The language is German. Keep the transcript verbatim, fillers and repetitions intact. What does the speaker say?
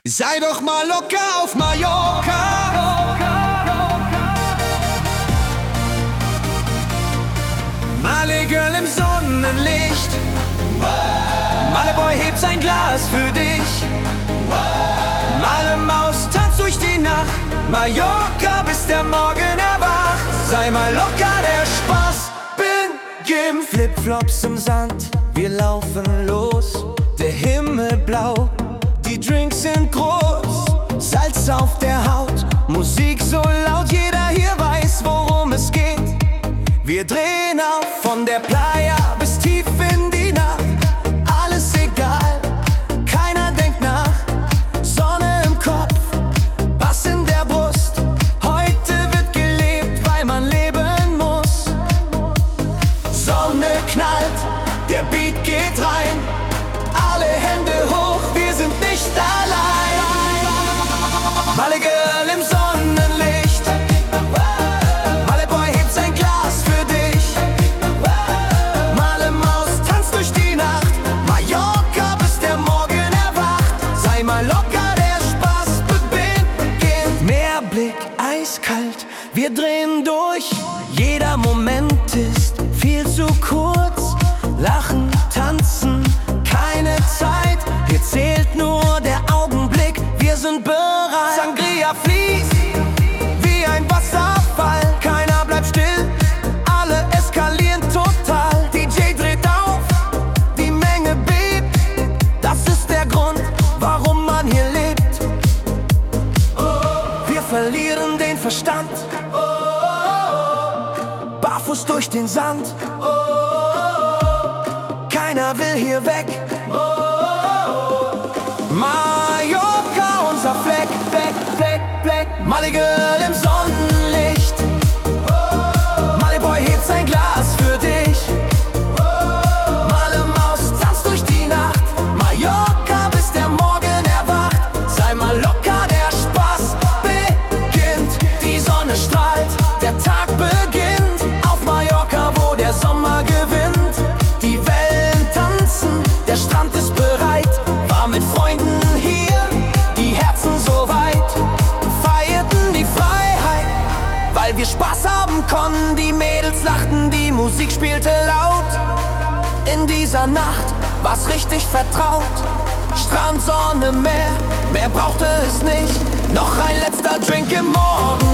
Sei doch mal locker auf Mallorca. Male Girl im Sonnenlicht. Male Boy hebt sein Glas für dich. Male Maus tanzt durch die Nacht. Mallorca, bis der Morgen erwacht. Sei mal locker, der Spaß beginnt. Flipflops im Sand, wir laufen los. Der Himmel blau, die Drinks sind groß. Salz auf der Haut, Musik so laut, jeder hier weiß, worum es geht. Wir drehen auf von der Playa bis tief in die Nacht. Alles egal, keiner denkt nach. Sonne im Kopf, Bass in der Brust. Heute wird gelebt, weil man leben muss. Sonne knallt, der Beat geht rein. Alle Hände hoch, wir sind nicht allein. Male Girl im Sonnenlicht. Male Boy hebt sein Glas für dich. Male Maus tanzt durch die Nacht. Mallorca, bis der Morgen erwacht. Sei mal locker, der Spaß beginnt. Meerblick, eiskalt, wir drehen durch. Jeder Moment ist viel zu kurz. Lachen, tanzen, keine Zeit. Hier zählt nur der Augenblick, wir sind bereit. Sangria fließt wie ein Wasserfall. Keiner bleibt still, alle eskalieren total. D J dreht auf, die Menge bebt. Das ist der Grund, warum man hier lebt. Wir verlieren den Verstand, barfuß durch den Sand. Keiner will hier weg. Mallorca, unser Fleck, Fleck, Fleck, Fleck. Male Girl im Sonnenlicht. Male Boy hebt sein Glas für dich. Male Maus tanzt durch die Nacht. Mallorca, bis der Morgen erwacht. Sei mal locker, der Spaß beginnt. Die Sonne strahlt, der Tag beginnt. Auf Mallorca, wo der Sommer gewinnt. Die Wellen tanzen, der Strand ist bereit. War mit Freunden hier, die Herzen so weit. Feierten die Freiheit, weil wir Spaß haben konnten. Die Mädels lachten, die Musik spielte laut. In dieser Nacht war's richtig vertraut. Strand, Sonne, Meer, mehr brauchte es nicht. Noch ein letzter Drink im Morgen.